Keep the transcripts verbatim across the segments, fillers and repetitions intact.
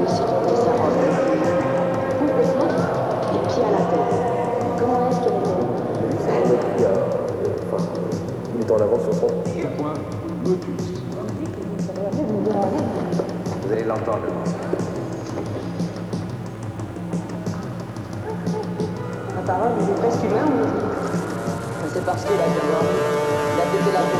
s'il quittait sa robe. Complètement, les pieds à la tête. Comment est-ce qu'elle était? Elle est bien. Enfin, il est en avance sur son. Le point motus. Vous allez l'entendre. La parole, il est presque humain aujourd'hui. C'est parce qu'il a été dormi. Il a pété la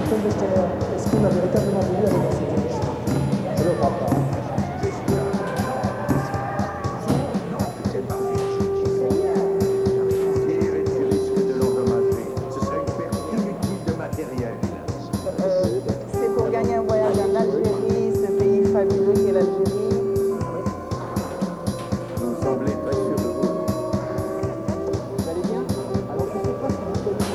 système de scanner. Est-ce qu'on a véritablement voulu aller dans cette direction? Je ne le crois pas. C'est pour gagner un voyage en Algérie, ce pays fabuleux qu'est l'Algérie. Vous semblez très sûr de vous. Vous allez bien? Alors je sais pas si vous connaissez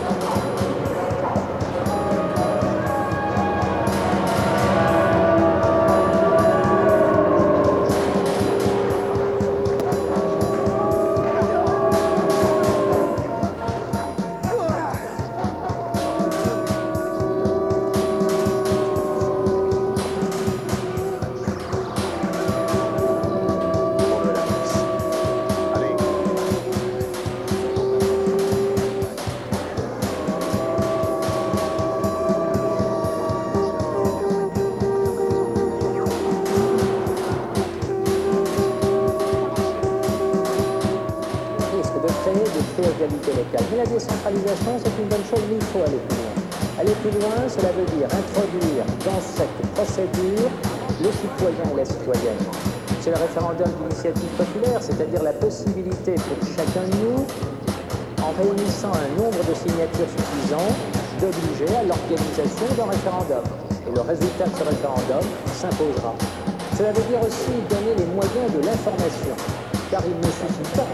localité locale. Mais la décentralisation, c'est une bonne chose, mais il faut aller plus loin. Aller plus loin, cela veut dire introduire dans cette procédure le citoyen et la citoyenne. C'est le référendum d'initiative populaire, c'est-à-dire la possibilité pour chacun de nous, en réunissant un nombre de signatures suffisant, d'obliger à l'organisation d'un référendum. Et le résultat de ce référendum s'imposera. Cela veut dire aussi donner les moyens de l'information, car il ne suffit pas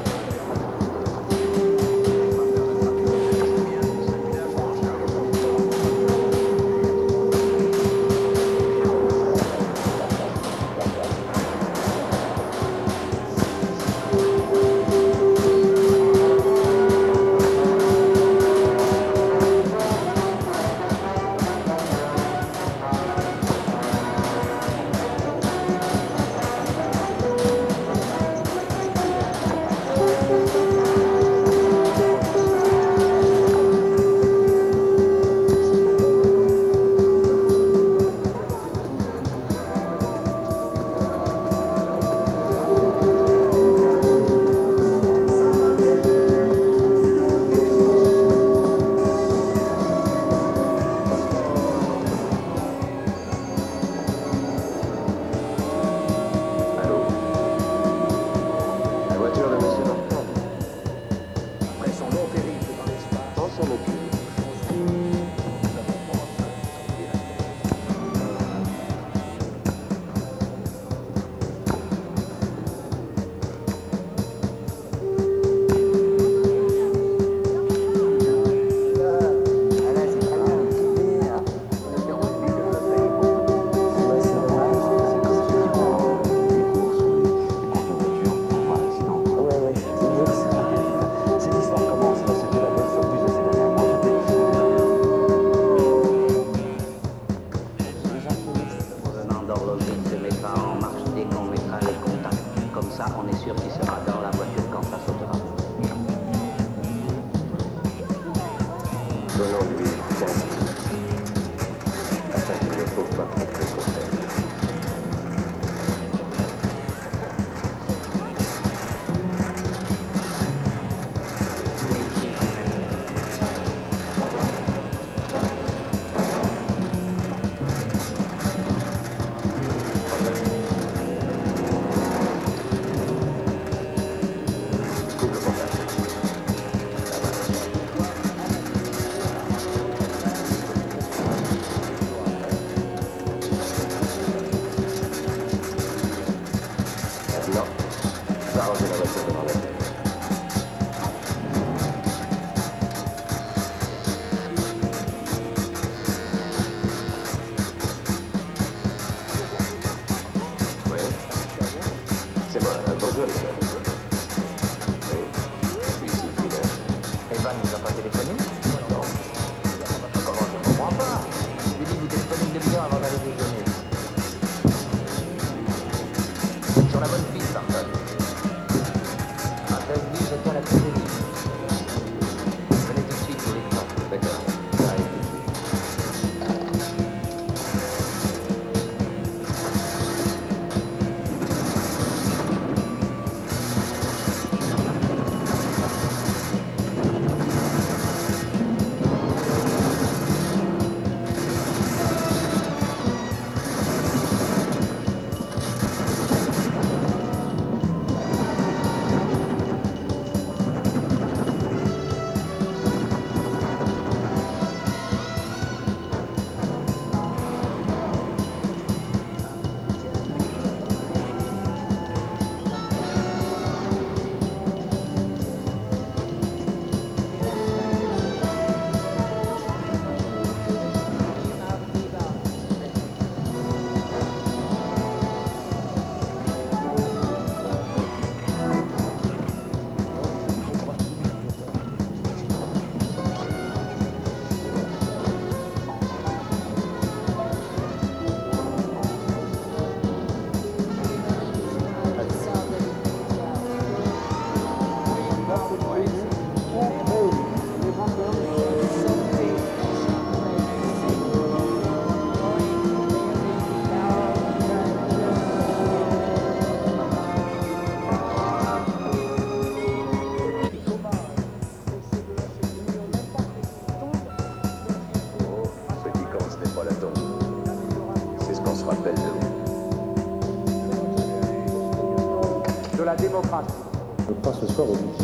démocratie. Je crois ce soir au but.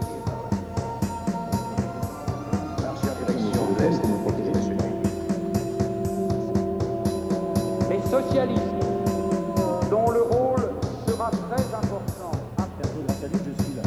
Les socialistes, dont le rôle sera très important. Je suis là.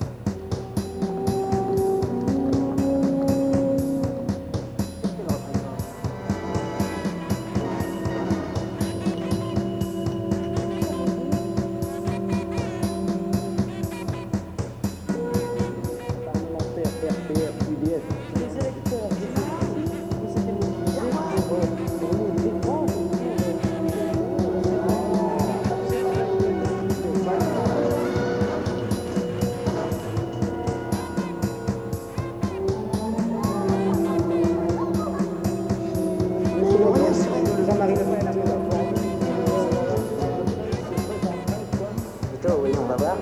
Plutôt, oui, on va voir.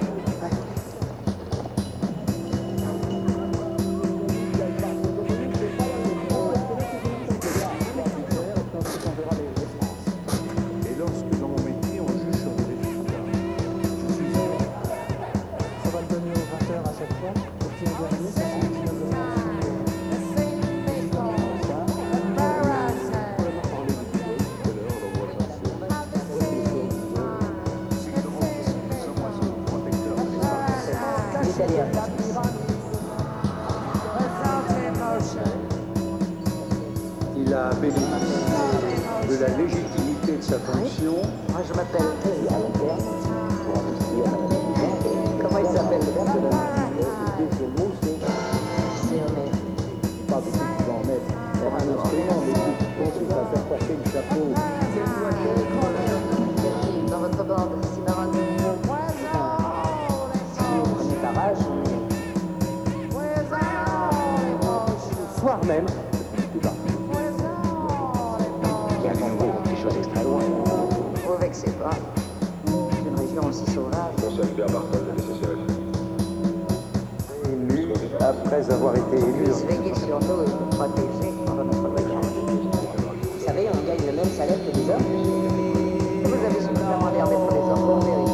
Et lorsque dans mon métier on juge sur les résultats, je suis heureux. Ça va le donner aux vingt heures à chaque fois. Au petit dernier, ça c'est le petit de Italien. Il a bénéficié de la légitimité de sa fonction. Moi, je m'appelle Thierry à l'interne, pour investir dans la vie. Comment il s'appelle le verbe de la Le deuxième mot, c'est C'est honnête. pas de ceux qui vont en mettre faire un instrument, mais ceux qui pensent qu'il va faire porter le chapeau. Dans votre bande, Cimarron. Si vous prenez barrage, Le soir même, tout bas. qui a compris des choses extra loin. Vous vexez pas. C'est une région aussi sauvage. Élu après avoir été élu. Se veiller sur nous et nous protéger pendant notre voyage. Vous savez, on gagne le même salaire que les hommes. Et vous avez suffisamment l'air d'être des hommes pour vérifier.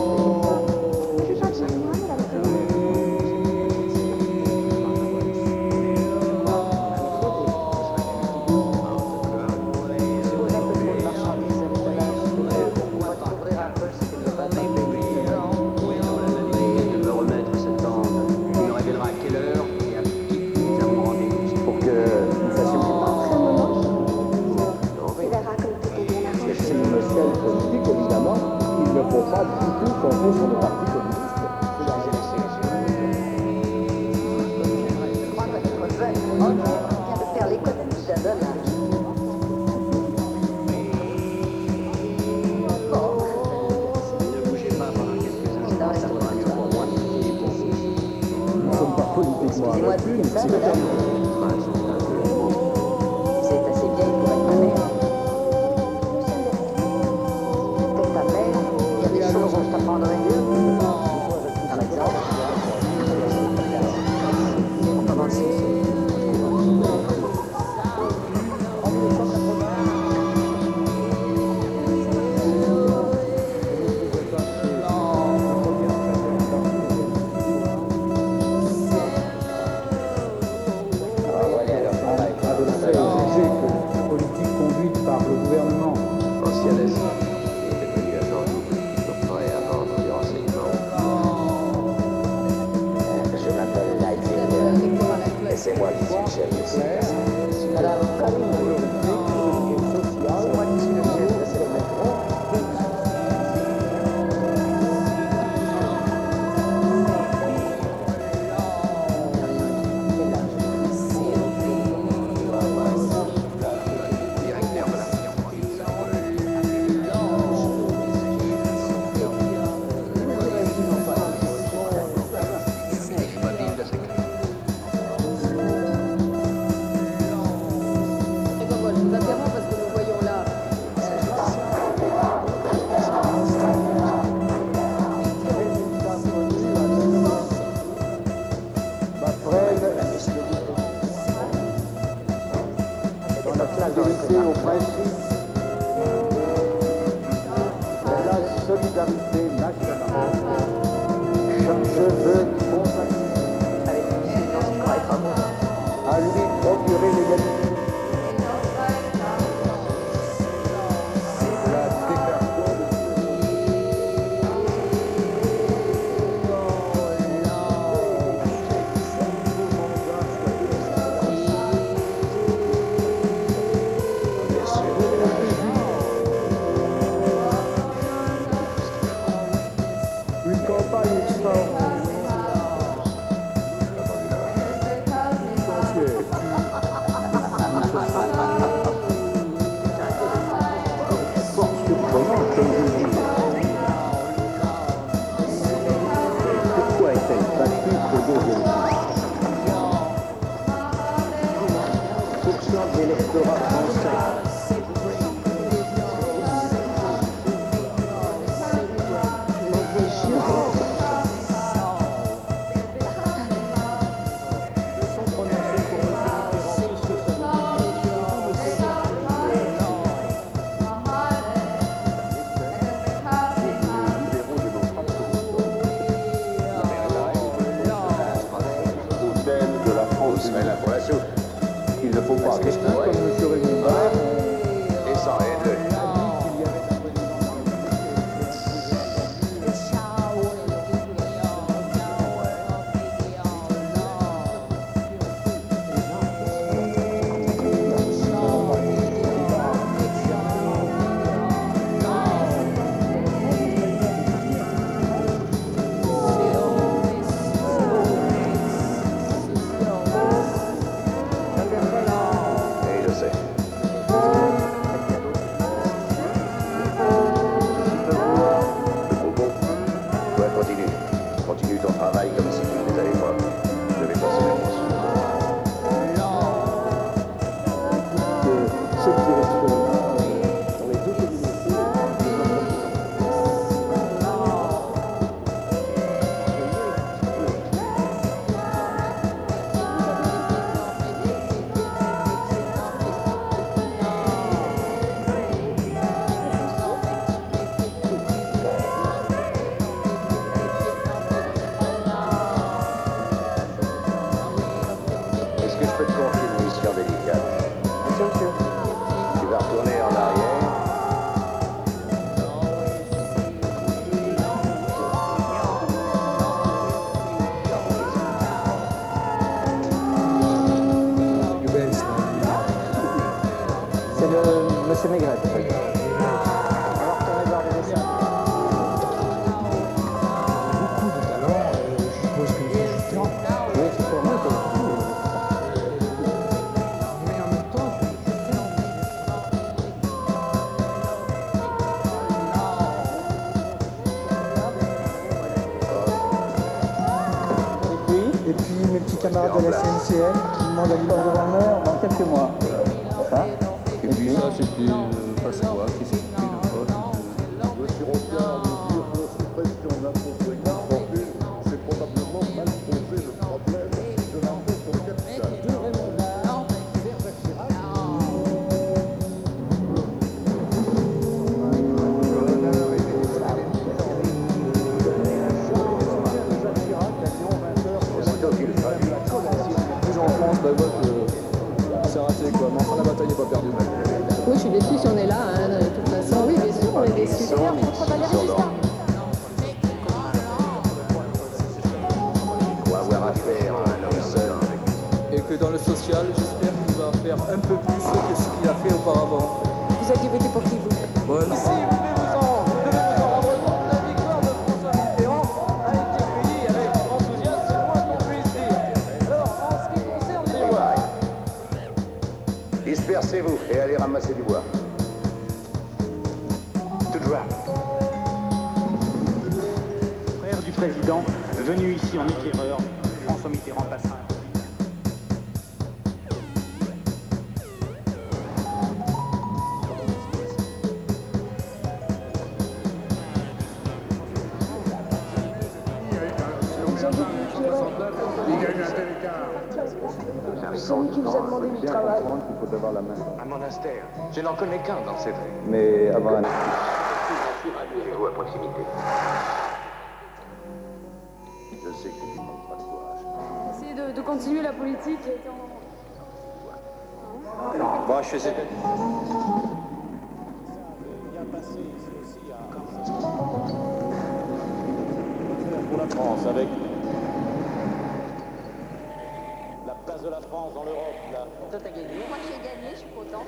Si vous êtes trop de marchandises avec de l'âge, on va couvrir un peu ce que le papa de me remettre cette bande. Il nous révélera à quelle heure et à qui nous avons rendez-vous. Pour que nous fassions Il verra comme tout est bien arrangé. c'est une échelle politique, évidemment. Il ne faut pas du tout compter sur le parti communiste. Je crois que notre jeune vient de faire l'économie d'un dollar. Ne bougez pas pendant quelques instants, ça vaudra mieux pour moi. Et pour vous. Nous ne sommes pas politiquement Excusez-moi de inclus, dire ça, c'est madame. C'est assez vieille pour être ma mère. T'es ta mère, il y a des choses dont je t'apprendrai. Par exemple, on commence ici. adopté au sujet que politique conduite par le gouvernement. Ancienne il était devenu agent double, doctoré à vendre du renseignement. Je m'appelle Leipzig et c'est moi qui suis le chef de service. Madame Corinne, c'est moi qui suis le chef de service. Directeur de la mobile de sécurité. Et donc voilà, je vous interromps parce que nous voyons là. Dans la fidélité au principe de la solidarité nationale. cette direction-là, euh, dans les deux communautés. Est-ce que je peux te confier une mission délicate? Monsieur, monsieur. Tu vas retourner en arrière. C'est le monsieur Maigret. Alors, retournez voir les dessins. Beaucoup de talent, euh, je suppose que les ajustants. Oui, c'est pour moi. Mais en même temps, je je fais Et puis mes petits camarades de la C N C L qui demandent à l'histoire de Warner Dans quelques mois. Ça. Et puis ça, c'était euh, Pasqua qui s'est occupé de poste. Le Sirocard nous dire que la suppression de l'impôt sur les grandes fortunes, c'est probablement mal posé le problème de l'impôt sur le capital. Aussitôt qu'il fera lui. Toujours en France, bah, vote, euh, c'est raté quoi. Mais enfin, la bataille n'est pas perdue. Oui, je suis déçue si on est là, hein, de toute façon. Oui, bien sûr, on est déçus. Ils sont- ils sont dans- Il faut avoir affaire à un homme seul. Et que dans le social, j'espère qu'il va faire un peu plus que ce qu'il a fait auparavant. Vous aviez voté pour qui, vous? Ouais, non. Dispersez-vous et allez ramasser du bois. Tout droit. Frère du président, venu ici en éclaireur, François Mitterrand passera. C'est lui qui vous a demandé du travail. Il faut avoir la main. Un monastère. Je n'en connais qu'un dans cette rue. Mais avant un Avez-vous à proximité? je sais que tu ne manques pas de courage. Essayez de, de continuer la politique. Bon, je faisais. Pour la France, avec la place de la France dans l'Europe. La... Toi, t'as gagné. Moi, j'ai gagné, je suis contente.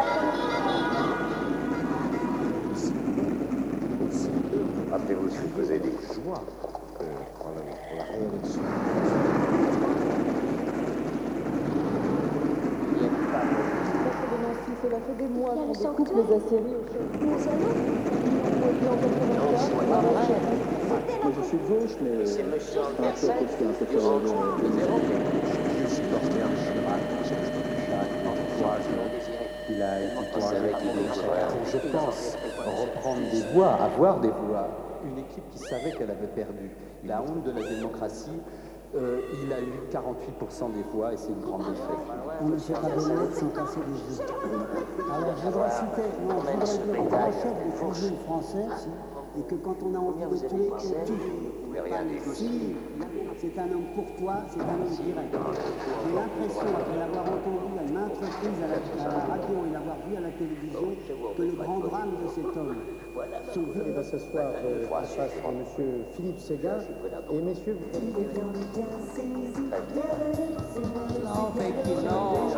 Rappelez-vous ce que je vous ai dit. Joie. Euh, pour la, pour la réélection. Cela fait des mois qu'on découpe les acéries au chef. Mais je suis de gauche, mais C'est monsieur un peu Andersen. costaud, un peu Du centre de- Mitterrand. Je supportais Chirac. Il a été savait qu'il était je pense, reprendre des voix, avoir des voix. Une équipe qui savait qu'elle avait perdu. La honte de la démocratie, euh, il a eu quarante-huit pour cent des voix et c'est une grande défaite. On ne fait pas des lettres sans casser des yeux. Alors je voudrais citer, non, je voudrais dire au grand chef des fusils français, et que quand on a envie de tuer, on tue. Pas les filles. C'est un homme courtois, c'est un homme direct. J'ai l'impression, après l'avoir entendu à maintes reprises à la, à la radio et l'avoir vu à la télévision, que le grand drame de cet homme, son Il va s'asseoir euh, en face de M. Philippe Séguin et messieurs. Non, Becky, non.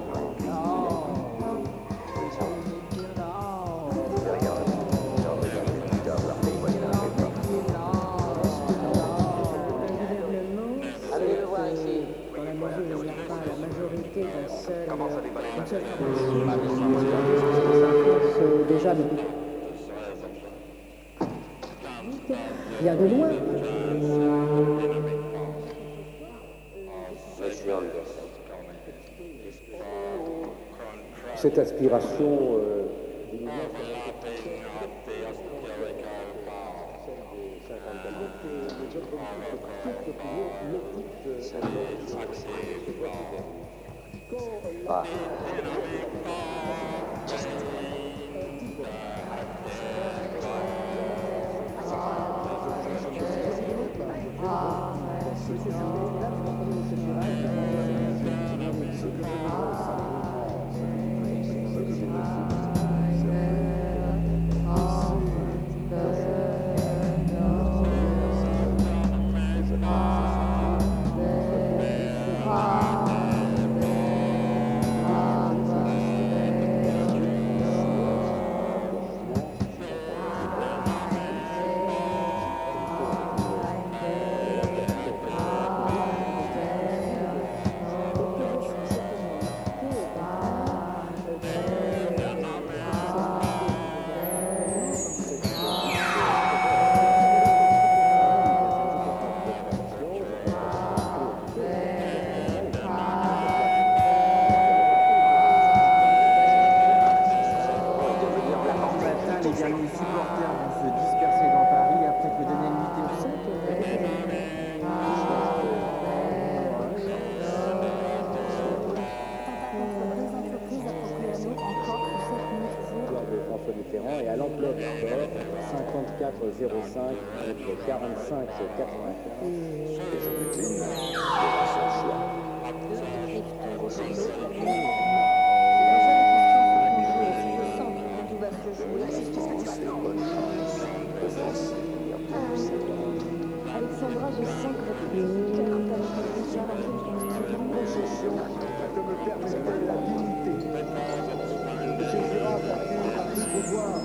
Dans la mesure où il n'y a pas la majorité d'un seul, d'une seule C'est déjà beaucoup. Il y a de loin. cette aspiration euh, du mouvement Ah. Et à l'ampleur du sport, cinquante-quatre zéro cinq contre quarante-cinq quatre-vingt-quinze. Alexandra, je sens que votre cœur est avec la concession que me permettait la dignité. Monsieur Girard a pu pouvoir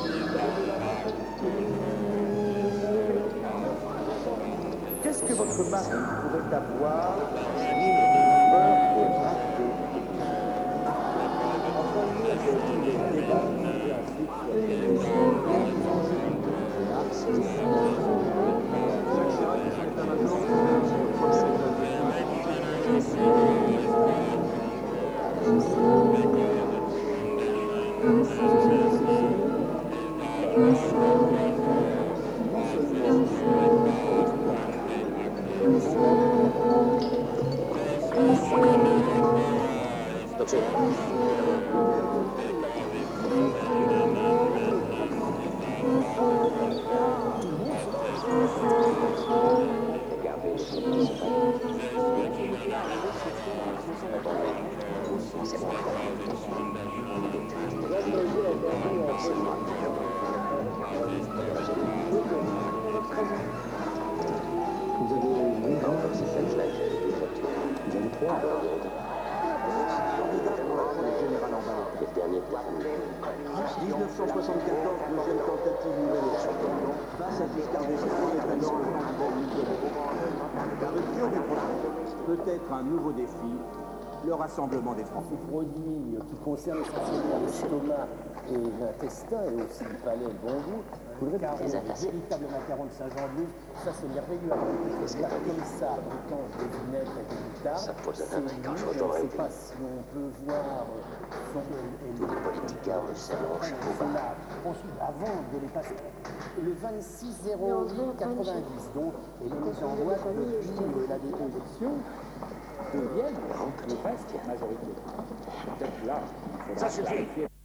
qu'est-ce que votre mari pourrait avoir peur de rater? Enfin, il y a des débats dix-neuf cent soixante-quatorze, deuxième tentative nouvelle élection. Face à Giscard d'Estaing est alors le candidat Nicolas. La rupture du processus peut être un nouveau défi, le rassemblement des Français. Ces produits qui concernent essentiellement l'estomac et l'intestin et aussi le palais et le bon goût, vous le véritable macaron de Saint-Jean-de-Luz, ça c'est merveilleux. Parce que comme ça, autant de vinaigre et de tard, c'est lui, je ne sais pas si on peut voir son là, ensuite avant de les passer le vingt-six zéro huit quatre-vingt-dix, donc et les mises en boîte depuis la décongestion deviennent presque majorité. Peut-être là, ça c'est vérifié.